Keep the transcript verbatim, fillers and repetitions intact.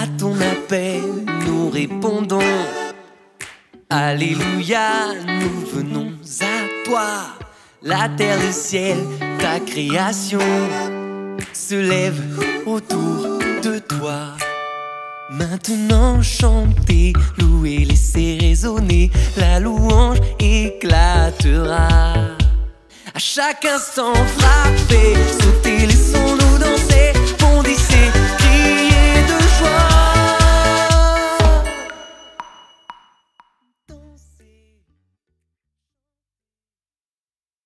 ton appel, nous répondons. Alléluia, nous venons à toi. La terre, le ciel, ta création se lève autour de toi. Maintenant chantez, louez, laissez résonner, la louange éclatera. À chaque instant frappez, sautez, laissons-nous